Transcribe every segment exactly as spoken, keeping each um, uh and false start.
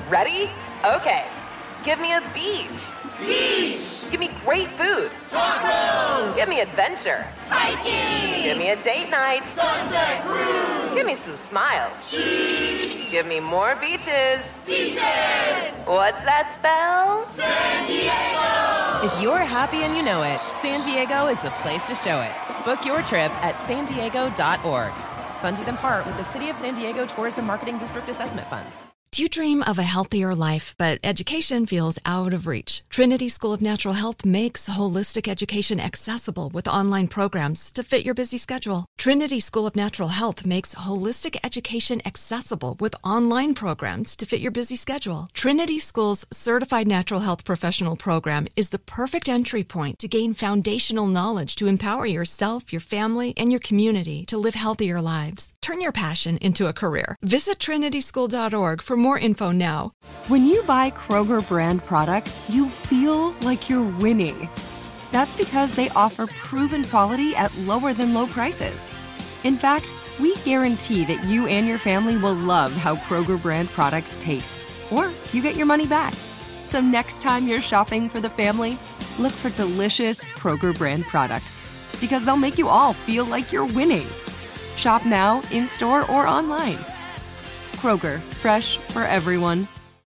Ready? Okay. Give me a beach. Beach! Give me great food. Tacos! Give me adventure. Hiking! Give me a date night. Sunset cruise! Give me some smiles. Cheese! Give me more beaches. Beaches! What's that spell? San Diego! If you're happy and you know it, San Diego is the place to show it. Book your trip at san diego dot org. Funded in part with the City of San Diego Tourism Marketing District Assessment Funds. Do you dream of a healthier life, but education feels out of reach? Trinity School of Natural Health makes holistic education accessible with online programs to fit your busy schedule. Trinity School of Natural Health makes holistic education accessible with online programs to fit your busy schedule. Trinity School's Certified Natural Health Professional Program is the perfect entry point to gain foundational knowledge to empower yourself, your family, and your community to live healthier lives. Turn your passion into a career. Visit trinity school dot org for more info now. When you buy Kroger brand products, you feel like you're winning. That's because they offer proven quality at lower than low prices. In fact, we guarantee that you and your family will love how Kroger brand products taste, or you get your money back. So next time you're shopping for the family, look for delicious Kroger brand products, because they'll make you all feel like you're winning. Shop now, in-store, or online. Kroger, fresh for everyone.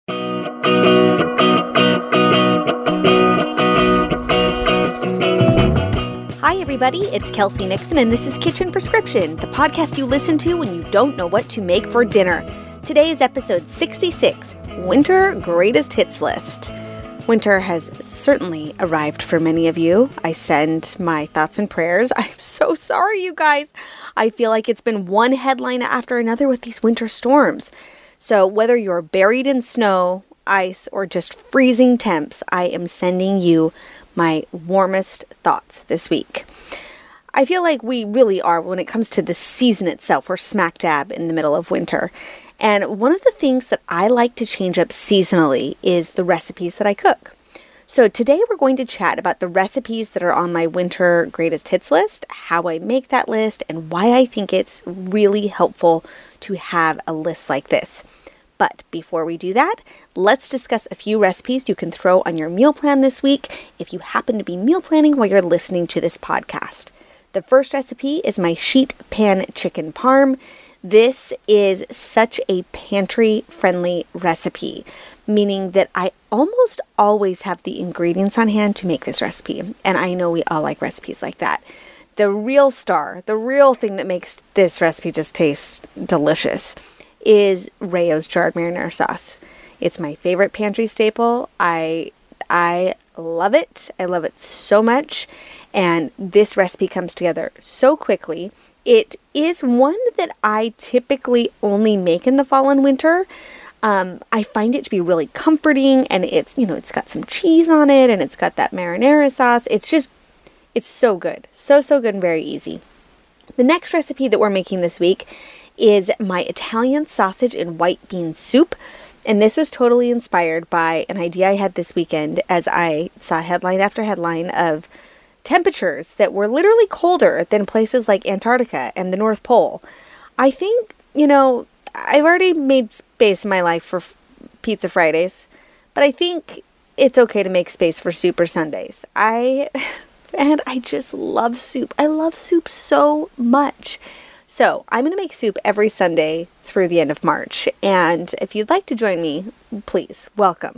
Hi, everybody. It's Kelsey Nixon, and this is Kitchen Prescription, the podcast you listen to when you don't know what to make for dinner. Today is episode sixty-six, Winter Greatest Hits List. Winter has certainly arrived for many of you. I send my thoughts and prayers. I'm so sorry, you guys. I feel like it's been one headline after another with these winter storms. So whether you're buried in snow, ice, or just freezing temps, I am sending you my warmest thoughts this week. I feel like we really are, when it comes to the season itself, we're smack dab in the middle of winter. And one of the things that I like to change up seasonally is the recipes that I cook. So today we're going to chat about the recipes that are on my winter greatest hits list, how I make that list, and why I think it's really helpful to have a list like this. But before we do that, let's discuss a few recipes you can throw on your meal plan this week if you happen to be meal planning while you're listening to this podcast. The first recipe is my sheet pan chicken parm. This is such a pantry-friendly recipe, meaning that I almost always have the ingredients on hand to make this recipe, and I know we all like recipes like that. The real star, the real thing that makes this recipe just taste delicious is Rao's jarred marinara sauce. It's my favorite pantry staple. I I love it. I love it so much, and this recipe comes together so quickly. It is one that I typically only make in the fall and winter. Um, I find it to be really comforting, and it's, you know, it's got some cheese on it, and it's got that marinara sauce. It's just, it's so good. So, so good and very easy. The next recipe that we're making this week is my Italian sausage and white bean soup. And this was totally inspired by an idea I had this weekend as I saw headline after headline of temperatures that were literally colder than places like Antarctica and the North Pole. I think, you know, I've already made space in my life for f- Pizza Fridays, but I think it's okay to make space for Super Sundays. I, and I just love soup. I love soup so much. So I'm going to make soup every Sunday through the end of March. And if you'd like to join me, please, welcome.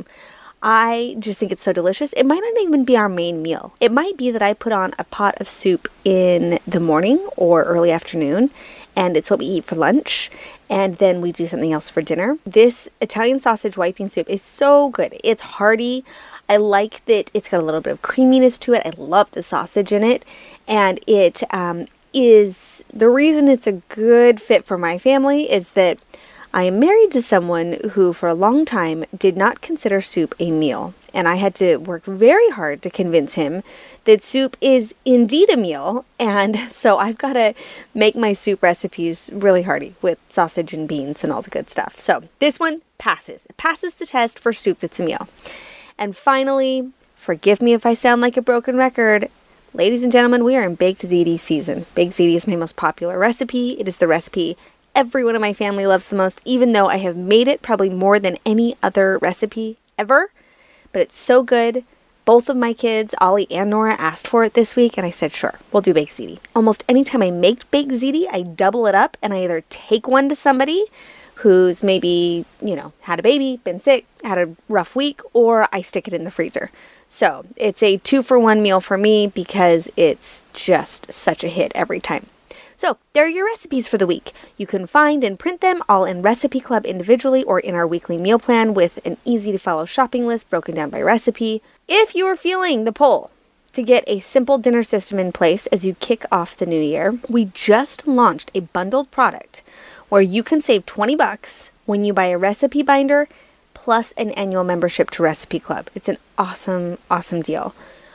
I just think it's so delicious. It might not even be our main meal. It might be that I put on a pot of soup in the morning or early afternoon, and it's what we eat for lunch, and then we do something else for dinner. This Italian sausage white bean soup is so good. It's hearty. I like that it's got a little bit of creaminess to it. I love the sausage in it, and it um, is, the reason it's a good fit for my family is that I am married to someone who for a long time did not consider soup a meal, and I had to work very hard to convince him that soup is indeed a meal, and so I've got to make my soup recipes really hearty with sausage and beans and all the good stuff. So this one passes. It passes the test for soup that's a meal. And finally, forgive me if I sound like a broken record, ladies and gentlemen, we are in baked ziti season. Baked ziti is my most popular recipe. It is the recipe everyone in my family loves the most, even though I have made it probably more than any other recipe ever. But it's so good. Both of my kids, Ollie and Nora, asked for it this week, and I said, sure, we'll do baked ziti. Almost anytime I make baked ziti, I double it up, and I either take one to somebody who's maybe, you know, had a baby, been sick, had a rough week, or I stick it in the freezer. So it's a two for one meal for me because it's just such a hit every time. So there are your recipes for the week. You can find and print them all in Recipe Club individually or in our weekly meal plan with an easy to follow shopping list broken down by recipe. If you are feeling the pull to get a simple dinner system in place as you kick off the new year, we just launched a bundled product where you can save twenty bucks when you buy a recipe binder plus an annual membership to Recipe Club. It's an awesome, awesome deal.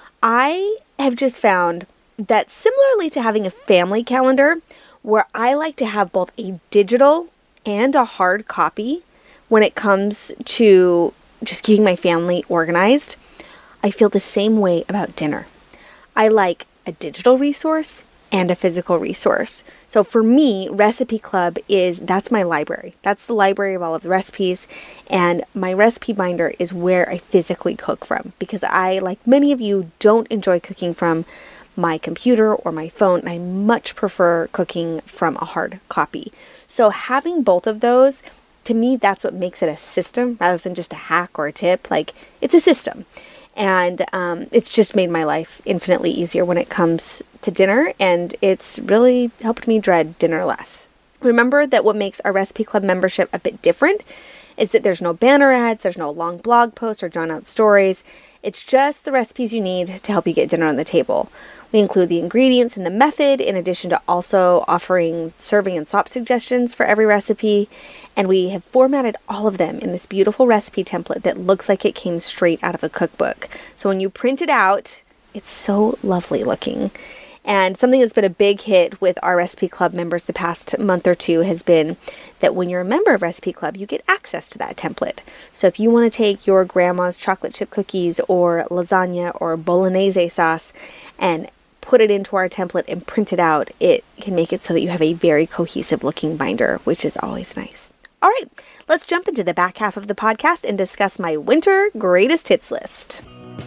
I have just found that similarly to having a family calendar, where I like to have both a digital and a hard copy when it comes to just keeping my family organized, I feel the same way about dinner. I like a digital resource and a physical resource. So for me, Recipe Club is, that's my library. That's the library of all of the recipes. And my recipe binder is where I physically cook from, because I, like many of you, don't enjoy cooking from my computer or my phone. And I much prefer cooking from a hard copy. So having both of those, to me, that's what makes it a system rather than just a hack or a tip. Like, it's a system. And um, it's just made my life infinitely easier when it comes to dinner, and it's really helped me dread dinner less. Remember that what makes our Recipe Club membership a bit different is that there's no banner ads, there's no long blog posts or drawn out stories. It's just the recipes you need to help you get dinner on the table. We include the ingredients and the method, in addition to also offering serving and swap suggestions for every recipe. And we have formatted all of them in this beautiful recipe template that looks like it came straight out of a cookbook. So when you print it out, it's so lovely looking. And something that's been a big hit with our Recipe Club members the past month or two has been that when you're a member of Recipe Club, you get access to that template. So if you want to take your grandma's chocolate chip cookies or lasagna or bolognese sauce and put it into our template and print it out, it can make it so that you have a very cohesive looking binder, which is always nice. All right, let's jump into the back half of the podcast and discuss my winter greatest hits list.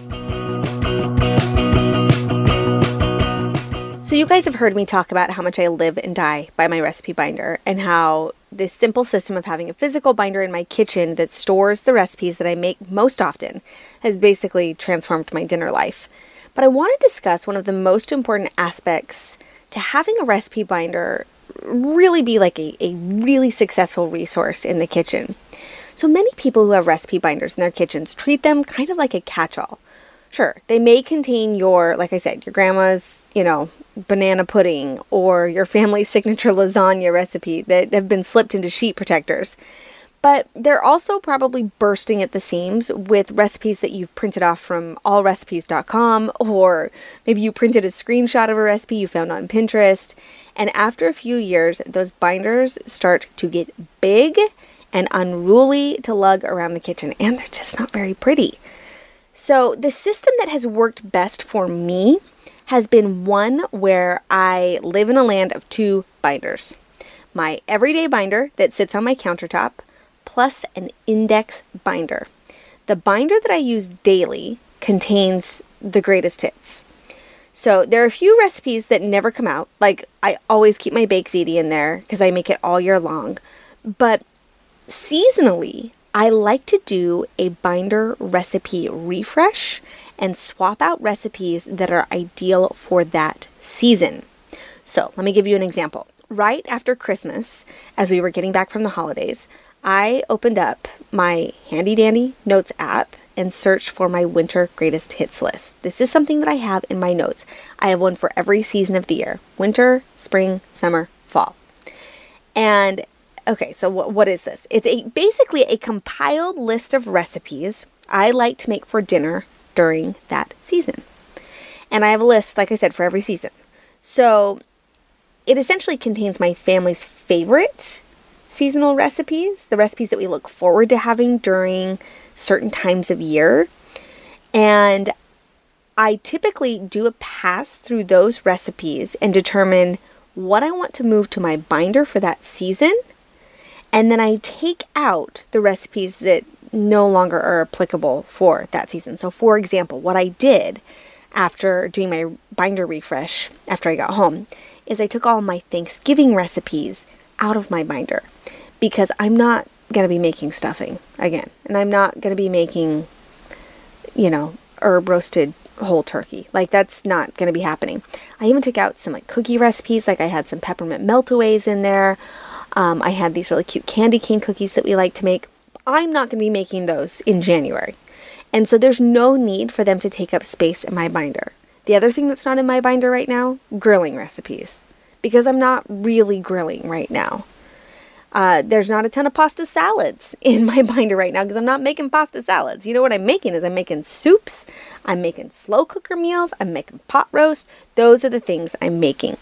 So you guys have heard me talk about how much I live and die by my recipe binder, and how this simple system of having a physical binder in my kitchen that stores the recipes that I make most often has basically transformed my dinner life. But I want to discuss one of the most important aspects to having a recipe binder really be like a, a really successful resource in the kitchen. So many people who have recipe binders in their kitchens treat them kind of like a catch-all. Sure, they may contain your, like I said, your grandma's, you know, banana pudding or your family's signature lasagna recipe that have been slipped into sheet protectors. But they're also probably bursting at the seams with recipes that you've printed off from all recipes dot com, or maybe you printed a screenshot of a recipe you found on Pinterest. And after a few years, those binders start to get big and unruly to lug around the kitchen, and they're just not very pretty. So the system that has worked best for me has been one where I live in a land of two binders. My everyday binder that sits on my countertop, plus an index binder. The binder that I use daily contains the greatest hits. So there are a few recipes that never come out. Like, I always keep my baked ziti in there because I make it all year long. But seasonally, I like to do a binder recipe refresh and swap out recipes that are ideal for that season. So let me give you an example. Right after Christmas, as we were getting back from the holidays, I opened up my handy dandy notes app and searched for my winter greatest hits list. This is something that I have in my notes. I have one for every season of the year: winter, spring, summer, fall. And okay, so what, what is this? It's a basically a compiled list of recipes I like to make for dinner during that season. And I have a list, like I said, for every season. So it essentially contains my family's favorite seasonal recipes, the recipes that we look forward to having during certain times of year. And I typically do a pass through those recipes and determine what I want to move to my binder for that season, and then I take out the recipes that no longer are applicable for that season. So for example, what I did after doing my binder refresh after I got home is I took all my Thanksgiving recipes out of my binder because I'm not going to be making stuffing again. And I'm not going to be making, you know, herb roasted whole turkey. Like, that's not going to be happening. I even took out some like cookie recipes. Like, I had some peppermint meltaways in there. Um, I had these really cute candy cane cookies that we like to make. I'm not going to be making those in January. And so there's no need for them to take up space in my binder. The other thing that's not in my binder right now, grilling recipes, because I'm not really grilling right now. Uh, there's not a ton of pasta salads in my binder right now because I'm not making pasta salads. You know what I'm making is I'm making soups, I'm making slow cooker meals, I'm making pot roast. Those are the things I'm making.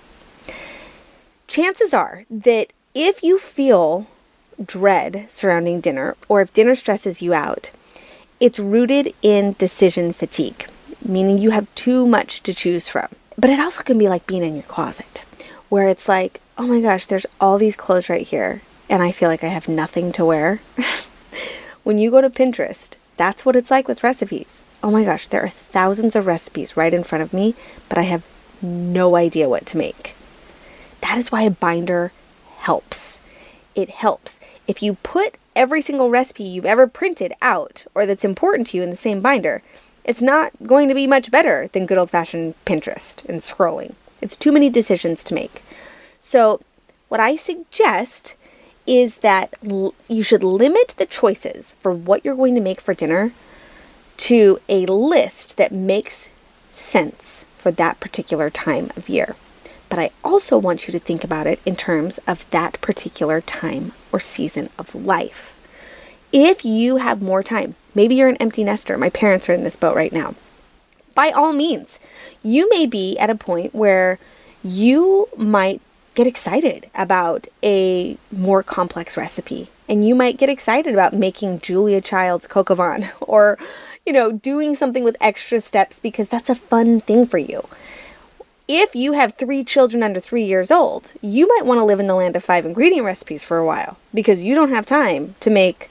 Chances are that if you feel dread surrounding dinner, or if dinner stresses you out, it's rooted in decision fatigue, meaning you have too much to choose from. But it also can be like being in your closet, where it's like, oh my gosh, there's all these clothes right here, and I feel like I have nothing to wear. When you go to Pinterest, that's what it's like with recipes. Oh my gosh, there are thousands of recipes right in front of me, but I have no idea what to make. That is why a binder helps. It helps. If you put every single recipe you've ever printed out, or that's important to you, in the same binder, it's not going to be much better than good old-fashioned Pinterest and scrolling. It's too many decisions to make. So what I suggest is that l- you should limit the choices for what you're going to make for dinner to a list that makes sense for that particular time of year. But I also want you to think about it in terms of that particular time or season of life. If you have more time, maybe you're an empty nester. My parents are in this boat right now. By all means, you may be at a point where you might get excited about a more complex recipe. And you might get excited about making Julia Child's coq au vin, or, you know, doing something with extra steps because that's a fun thing for you. If you have three children under three years old, you might want to live in the land of five ingredient recipes for a while because you don't have time to make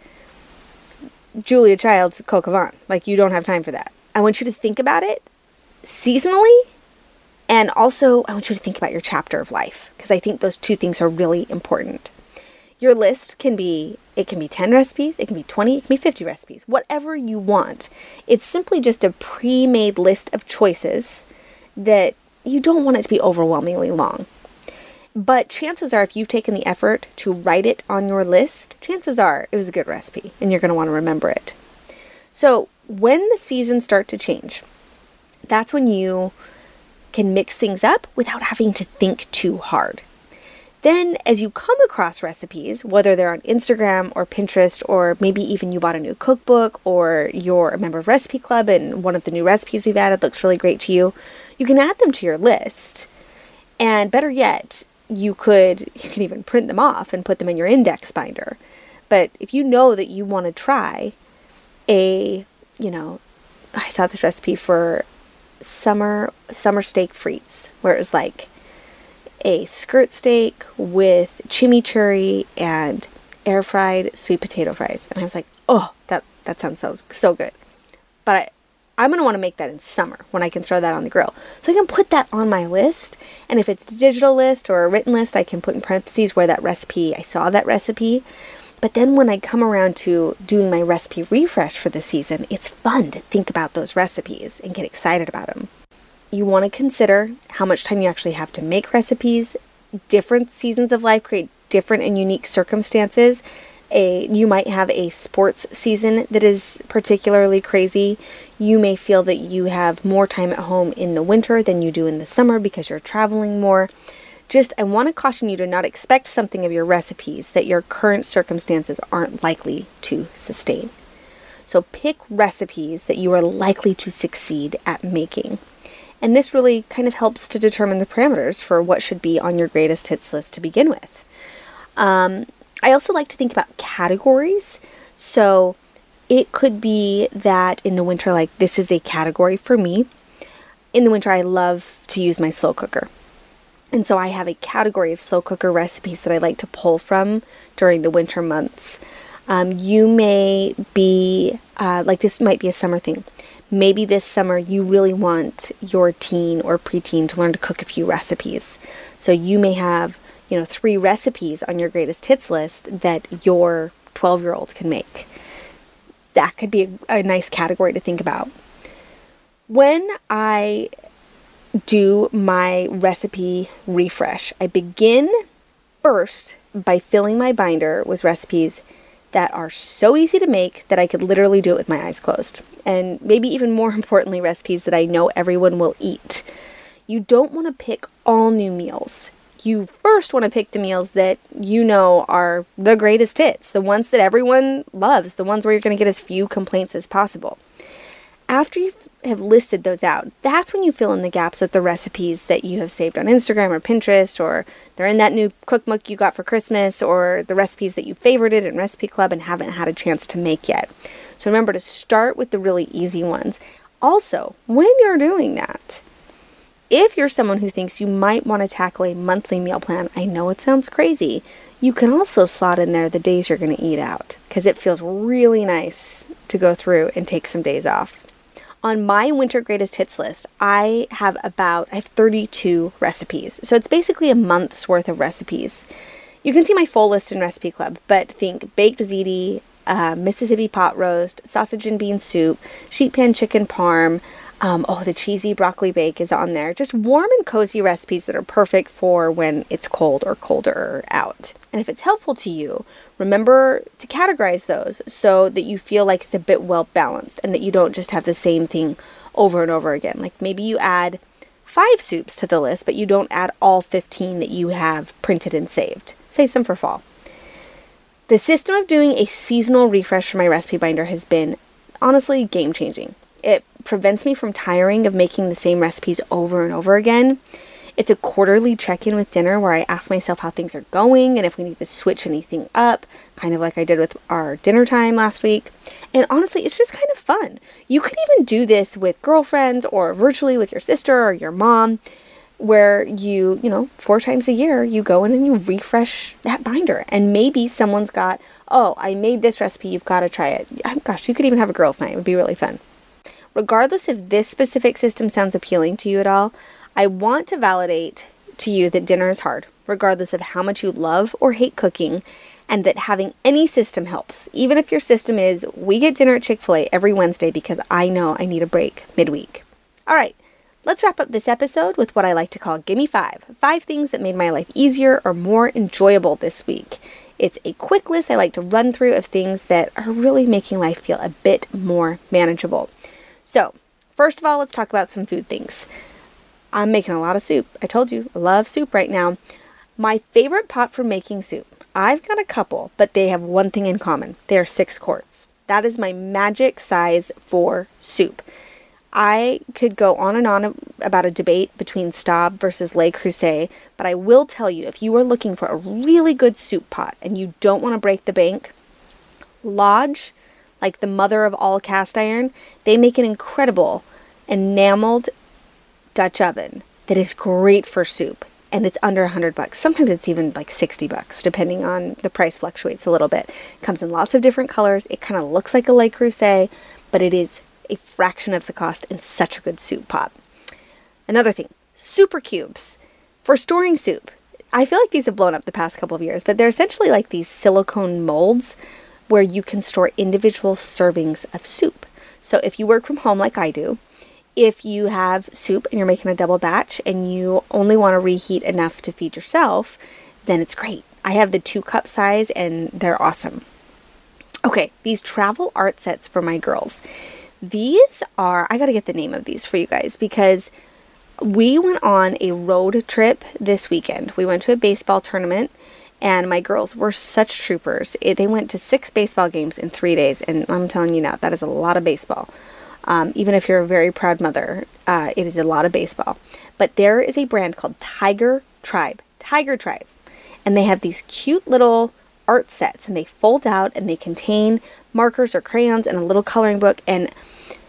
Julia Child's coq au vin. Like, you don't have time for that. I want you to think about it seasonally, and also I want you to think about your chapter of life, because I think those two things are really important. Your list can be, it can be ten recipes, it can be twenty, it can be fifty recipes, whatever you want. It's simply just a pre-made list of choices that you don't want it to be overwhelmingly long. But chances are, if you've taken the effort to write it on your list, chances are it was a good recipe and you're going to want to remember it. So when the seasons start to change, that's when you can mix things up without having to think too hard. Then as you come across recipes, whether they're on Instagram or Pinterest, or maybe even you bought a new cookbook, or you're a member of Recipe Club and one of the new recipes we've added looks really great to you, you can add them to your list. And better yet, you could you can even print them off and put them in your index binder. But if you know that you want to try a, you know, I saw this recipe for summer summer steak frites, where it was like a skirt steak with chimichurri and air fried sweet potato fries. And I was like, oh, that, that sounds so, so good. But I, I'm going to want to make that in summer when I can throw that on the grill. So I can put that on my list. And if it's a digital list or a written list, I can put in parentheses where that recipe, I saw that recipe. But then when I come around to doing my recipe refresh for the season, it's fun to think about those recipes and get excited about them. You want to consider how much time you actually have to make recipes. Different seasons of life create different and unique circumstances. A, you might have a sports season that is particularly crazy. You may feel that you have more time at home in the winter than you do in the summer because you're traveling more. Just, I want to caution you to not expect something of your recipes that your current circumstances aren't likely to sustain. So pick recipes that you are likely to succeed at making. And this really kind of helps to determine the parameters for what should be on your greatest hits list to begin with. Um, I also like to think about categories. So it could be that in the winter, like this is a category for me. In the winter, I love to use my slow cooker. And so I have a category of slow cooker recipes that I like to pull from during the winter months. Um, you may be, uh, like this might be a summer thing. Maybe this summer you really want your teen or preteen to learn to cook a few recipes. So you may have, you know, three recipes on your greatest hits list that your twelve-year-old can make. That could be a, a nice category to think about. When I do my recipe refresh, I begin first by filling my binder with recipes that are so easy to make that I could literally do it with my eyes closed. And maybe even more importantly, recipes that I know everyone will eat. You don't want to pick all new meals. You first want to pick the meals that you know are the greatest hits, the ones that everyone loves, the ones where you're going to get as few complaints as possible. After you have listed those out, that's when you fill in the gaps with the recipes that you have saved on Instagram or Pinterest, or they're in that new cookbook you got for Christmas, or the recipes that you favorited in Recipe Club and haven't had a chance to make yet. So remember to start with the really easy ones. Also, when you're doing that, if you're someone who thinks you might want to tackle a monthly meal plan, I know it sounds crazy, you can also slot in there the days you're going to eat out, because it feels really nice to go through and take some days off. On my winter greatest hits list, I have about, I have thirty-two recipes. So it's basically a month's worth of recipes. You can see my full list in Recipe Club, but think baked ziti, uh, Mississippi pot roast, sausage and bean soup, sheet pan chicken parm, um, oh, the cheesy broccoli bake is on there. Just warm and cozy recipes that are perfect for when it's cold or colder out. And if it's helpful to you, remember to categorize those so that you feel like it's a bit well balanced and that you don't just have the same thing over and over again. Like maybe you add five soups to the list, but you don't add all fifteen that you have printed and saved. Save some for fall. The system of doing a seasonal refresh for my recipe binder has been honestly game-changing. It prevents me from tiring of making the same recipes over and over again. It's a quarterly check-in with dinner where I ask myself how things are going and if we need to switch anything up, kind of like I did with our dinner time last week. And honestly, it's just kind of fun. You can even do this with girlfriends or virtually with your sister or your mom, where you, you know, four times a year, you go in and you refresh that binder. And maybe someone's got, oh, I made this recipe, you've got to try it. Gosh, you could even have a girls' night. It would be really fun. Regardless if this specific system sounds appealing to you at all, I want to validate to you that dinner is hard, regardless of how much you love or hate cooking, and that having any system helps. Even if your system is, we get dinner at Chick-fil-A every Wednesday because I know I need a break midweek. All right, let's wrap up this episode with what I like to call Gimme Five. Five things that made my life easier or more enjoyable this week. It's a quick list I like to run through of things that are really making life feel a bit more manageable. So, first of all, let's talk about some food things. I'm making a lot of soup. I told you, I love soup right now. My favorite pot for making soup, I've got a couple, but they have one thing in common. They are six quarts. That is my magic size for soup. I could go on and on about a debate between Staub versus Le Creuset, but I will tell you, if you are looking for a really good soup pot and you don't want to break the bank, Lodge, like the mother of all cast iron, they make an incredible enameled Dutch oven that is great for soup, and it's under a hundred bucks. Sometimes it's even like sixty bucks, depending on the price fluctuates a little bit. It comes in lots of different colors. It kind of looks like a Le Creuset, but it is a fraction of the cost and such a good soup pot. Another thing, super cubes for storing soup. I feel like these have blown up the past couple of years, but they're essentially like these silicone molds where you can store individual servings of soup. So if you work from home like I do, if you have soup and you're making a double batch and you only want to reheat enough to feed yourself, then it's great. I have the two cup size and they're awesome. Okay, these travel art sets for my girls. These are, I got to get the name of these for you guys because we went on a road trip this weekend. We went to a baseball tournament and my girls were such troopers. It, they went to six baseball games in three days. And I'm telling you now, that is a lot of baseball. Um, even if you're a very proud mother, uh, it is a lot of baseball. But there is a brand called Tiger Tribe. Tiger Tribe. And they have these cute little art sets. And they fold out and they contain markers or crayons and a little coloring book. And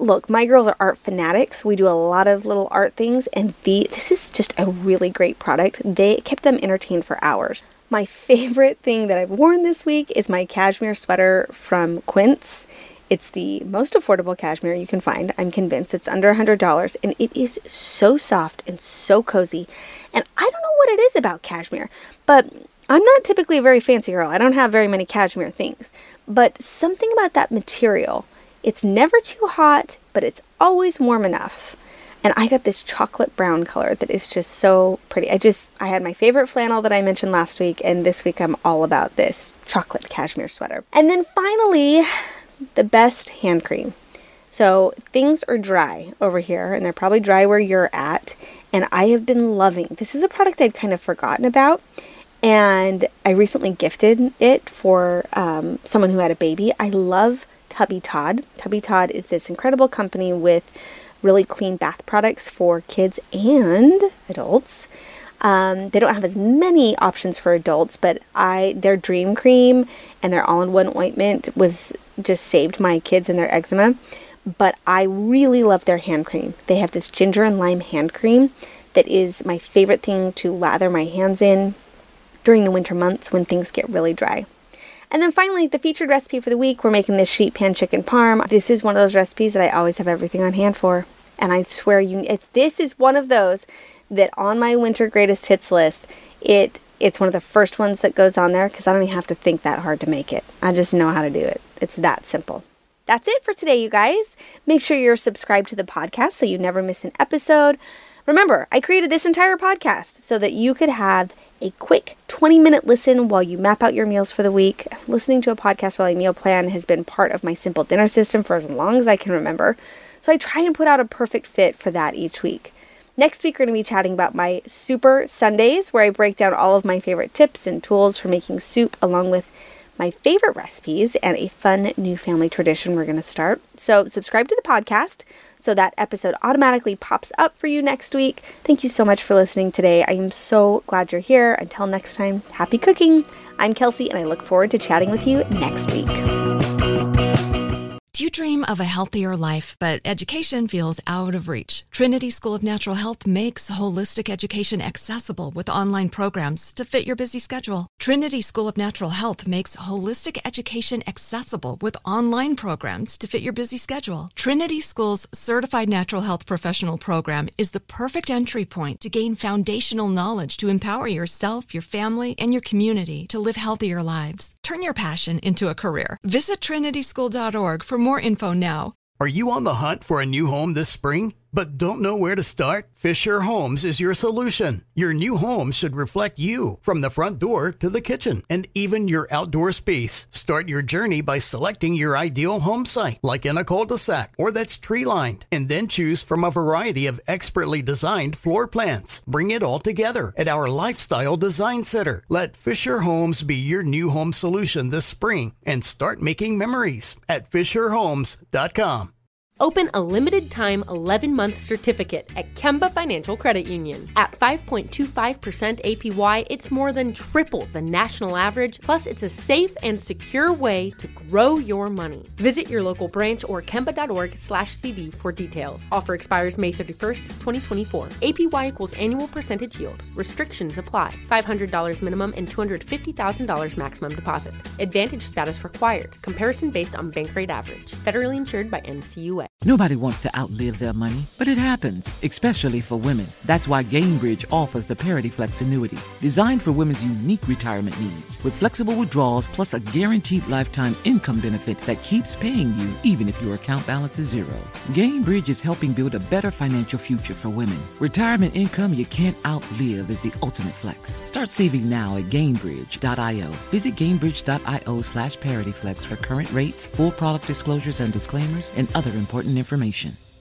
look, my girls are art fanatics. We do a lot of little art things, and the this is just a really great product. They kept them entertained for hours. My favorite thing that I've worn this week is my cashmere sweater from Quince. It's the most affordable cashmere you can find. I'm convinced it's under one hundred dollars, and it is so soft and so cozy. And I don't know what it is about cashmere, but I'm not typically a very fancy girl. I don't have very many cashmere things, but something about that material, it's never too hot, but it's always warm enough. And I got this chocolate brown color that is just so pretty. I just, I had my favorite flannel that I mentioned last week, and this week I'm all about this chocolate cashmere sweater. And then finally, the best hand cream. So things are dry over here, and they're probably dry where you're at, and I have been loving, this is a product I'd kind of forgotten about, and I recently gifted it for um, someone who had a baby. I love Tubby Todd. Tubby Todd is this incredible company with really clean bath products for kids and adults. Um, they don't have as many options for adults, but I their Dream Cream and their all-in-one ointment was just saved my kids and their eczema. But I really love their hand cream. They have this ginger and lime hand cream that is my favorite thing to lather my hands in during the winter months when things get really dry. And then finally, the featured recipe for the week, we're making this sheet pan chicken parm. This is one of those recipes that I always have everything on hand for. And I swear you, it's this is one of those that on my winter greatest hits list, it it's one of the first ones that goes on there because I don't even have to think that hard to make it. I just know how to do it. It's that simple. That's it for today, you guys. Make sure you're subscribed to the podcast so you never miss an episode. Remember, I created this entire podcast so that you could have a quick twenty minute listen while you map out your meals for the week. Listening to a podcast while I meal plan has been part of my simple dinner system for as long as I can remember. So I try and put out a perfect fit for that each week. Next week, we're going to be chatting about my Super Sundays, where I break down all of my favorite tips and tools for making soup, along with my favorite recipes and a fun new family tradition we're going to start. So subscribe to the podcast so that episode automatically pops up for you next week. Thank you so much for listening today. I am so glad you're here. Until next time, happy cooking. I'm Kelsey, and I look forward to chatting with you next week. Do you dream of a healthier life, but education feels out of reach? Trinity School of Natural Health makes holistic education accessible with online programs to fit your busy schedule. Trinity School of Natural Health makes holistic education accessible with online programs to fit your busy schedule. Trinity School's Certified Natural Health Professional Program is the perfect entry point to gain foundational knowledge to empower yourself, your family, and your community to live healthier lives. Turn your passion into a career. Visit trinity school dot org for more info now. Are you on the hunt for a new home this spring, but don't know where to start? Fisher Homes is your solution. Your new home should reflect you, from the front door to the kitchen, and even your outdoor space. Start your journey by selecting your ideal home site, like in a cul-de-sac or that's tree-lined, and then choose from a variety of expertly designed floor plans. Bring it all together at our Lifestyle Design Center. Let Fisher Homes be your new home solution this spring and start making memories at fisher homes dot com. Open a limited-time eleven-month certificate at Kemba Financial Credit Union. At five point two five percent A P Y, it's more than triple the national average, plus it's a safe and secure way to grow your money. Visit your local branch or kemba dot org slash C D for details. Offer expires May thirty-first, twenty twenty-four. A P Y equals annual percentage yield. Restrictions apply. five hundred dollars minimum and two hundred fifty thousand dollars maximum deposit. Advantage status required. Comparison based on bank rate average. Federally insured by N C U A. Nobody wants to outlive their money, but it happens, especially for women. That's why Gainbridge offers the Parity Flex annuity, designed for women's unique retirement needs, with flexible withdrawals plus a guaranteed lifetime income benefit that keeps paying you even if your account balance is zero. Gainbridge is helping build a better financial future for women. Retirement income you can't outlive is the ultimate flex. Start saving now at Gainbridge dot io. Visit Gainbridge dot io slash ParityFlex for current rates, full product disclosures and disclaimers, and other important information.